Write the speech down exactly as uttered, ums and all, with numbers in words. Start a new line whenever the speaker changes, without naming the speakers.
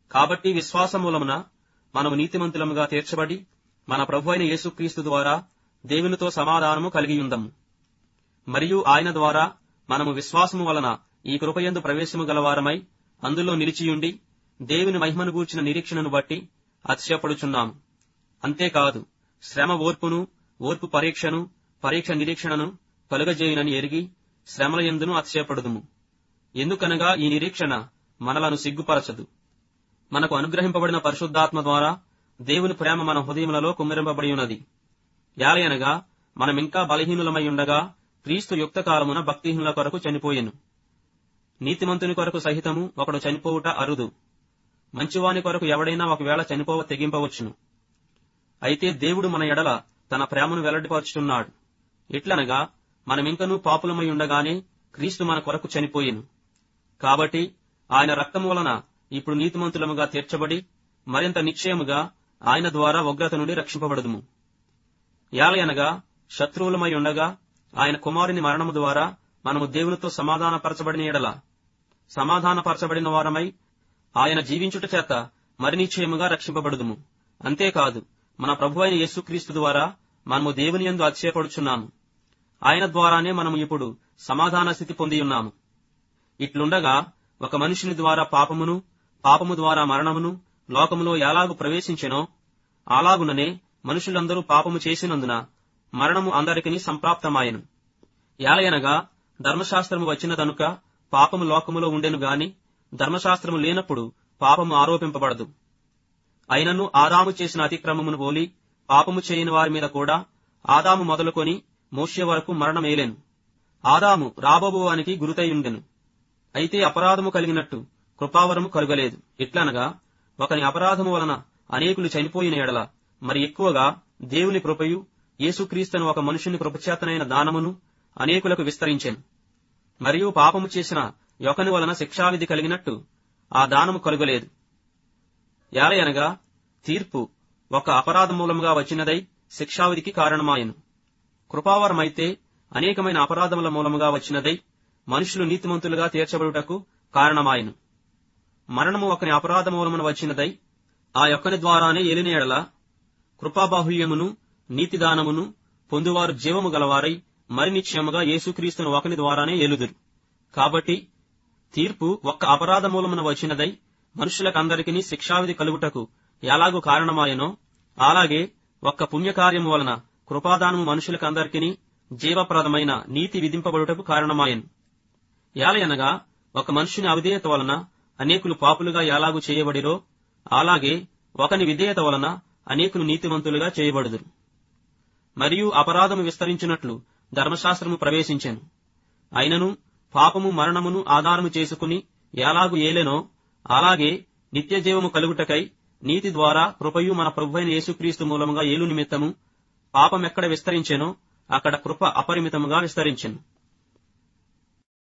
కాబట్టి విశ్వాసం మూలమున మనము నీతిమంతులముగా తీర్చబడి మన ప్రభువైన యేసుక్రీస్తు ద్వారా దేవునితో సమాధానము కలిగియుందము. మరియు ఆయన ద్వారా మనము విశ్వాసము వలన ఈ కృపయందు ప్రవేశము గలవారమై అందులో నిలిచియుండి దేవుని మహిమను గూర్చిన నిరీక్షణను బట్టి అతిశయపడుచున్నాము. అంతేకాదు, శ్రమ ఓర్పును, ఓర్పు పరీక్షను, పరీక్ష నిరీక్షణను కలుగజేయునని ఎరిగి శ్రమల యందును అతిశయపడుదుము. ఎందుకనగా ఈ నిరీక్షణ మనలను సిగ్గుపరచదు. మనకు అనుగ్రహింపబడిన పరిశుద్ధాత్మ ద్వారా దేవుని ప్రేమ మన హృదయములలో కుమ్మరింపబడి ఉన్నది. యాలయనగా మనమింకా బలహీనులమై ఉండగా క్రీస్తు యుక్త కాలమున భక్తిహీనుల కొరకు చనిపోయెను. నీతిమంతుని కొరకు సహితము ఒకడు చనిపోవుట అరుదు. మంచివాని కొరకు ఎవడైనా ఒకవేళ చనిపోవ తెగింపవచ్చును. అయితే దేవుడు మన ఎడల తన ప్రేమను వెల్లడిపరుచుతున్నాడు. ఎట్లనగా మనమింకనూ పాపులమై ఉండగానే క్రీస్తు మన కొరకు చనిపోయెను. కాబట్టి ఆయన రక్తము వలన ఇప్పుడు నీతిమంతులముగా తీర్చబడి మరింత నిశ్చయముగా ఆయన ద్వారా ఉగ్రత నుండి రక్షింపబడుదుము. యాలయనగా శత్రువులమై ఉండగా ఆయన కుమారుని మరణము ద్వారా మనము దేవునితో సమాధానపరచబడిన ఎడల సమాధానపరచబడిన వారమై ఆయన జీవించుట చేత మరి నిశ్చయముగా రక్షింపబడుదుము. అంతేకాదు, మన ప్రభువైన యేసుక్రీస్తు ద్వారా మనము దేవుని యందు అతిశయపడుచున్నాము. ఆయన ద్వారానే మనము ఇప్పుడు సమాధాన స్థితి పొందియున్నాము. ఇట్లుండగా ఒక మనుషుని ద్వారా పాపమును, పాపము ద్వారా మరణమును లోకములో ఎలాగు ప్రవేశించెనో అలాగుననే మనుషులందరూ పాపము చేసినందున మరణము అందరికీ సంప్రాప్తమాయెను. యాలయనగా ధర్మశాస్త్రము వచ్చినదనుక పాపము లోకములో ఉండెను గాని ధర్మశాస్త్రము లేనప్పుడు పాపము ఆరోపింపబడదు. అయినను ఆదాము చేసిన అతిక్రమమును పోలి పాపము చేయని వారి మీద కూడా ఆదాము మొదలుకొని మోషే వరకు మరణమేలెను. ఆదాము రాబోవానికి గురుతయుండెను. అయితే అపరాధము కలిగినట్టు కృపావరము కలుగలేదు. ఎట్లనగా ఒకని అపరాధము వలన అనేకులు చనిపోయిన ఎడల మరి ఎక్కువగా దేవుని కృపయు యేసుక్రీస్తును ఒక మనుషుని కృపచేతనైన దానమును అనేకులకు విస్తరించెను. మరియు పాపము చేసిన యొకని వలన శిక్షావిధి కలిగినట్టు ఆ దానము కలుగలేదు. యాలయనగా తీర్పు ఒక అపరాధ మూలముగా వచ్చినదై శిక్షావిధికి కారణమాయెను. కృపావరమైతే అనేకమైన అపరాధముల మూలముగా వచ్చినదై మనుషులు నీతిమంతులుగా తీర్చబడుటకు కారణమాయెను. మరణము ఒకని అపరాధ మూలమున వచ్చినదై ఆ యొక్కని ద్వారానే ఏలిన ఎడల కృపాబాహుల్యమును నీతిదానమును పొందువారు జీవము గలవారై మరి నిశ్చయముగా యేసుక్రీస్తును ఒకని ద్వారానే ఏలుదురు. కాబట్టి తీర్పు ఒక్క అపరాధ మూలమున వచ్చినదై మనుషులకందరికీ శిక్షావిధి కలుగుటకు ఎలాగూ కారణమాయనో అలాగే ఒక్క పుణ్యకార్యము వలన కృపాదానము మనుషులకందరికీ జీవప్రదమైన నీతి విధింపబడుటకు కారణమాయెను. యాలయనగా ఒక మనుషుని అవిధేయత వలన అనేకులు పాపులుగా ఎలాగూ చేయబడిరో అలాగే ఒకని విధేయత వలన అనేకులు నీతివంతులుగా చేయబడుదురు. మరియు అపరాధము విస్తరించినట్లు ధర్మశాస్త్రము ప్రవేశించెను. అయినను పాపము మరణమును ఆధారము చేసుకుని ఎలాగు ఏలెనో అలాగే నిత్యజీవము కలుగుటకై నీతి ద్వారా కృపయు మన ప్రభువైన యేసుక్రీస్తు మూలముగా ఏలు నిమిత్తము పాపమెక్కడ విస్తరించెనో అక్కడ కృప అపరిమితముగా విస్తరించెను.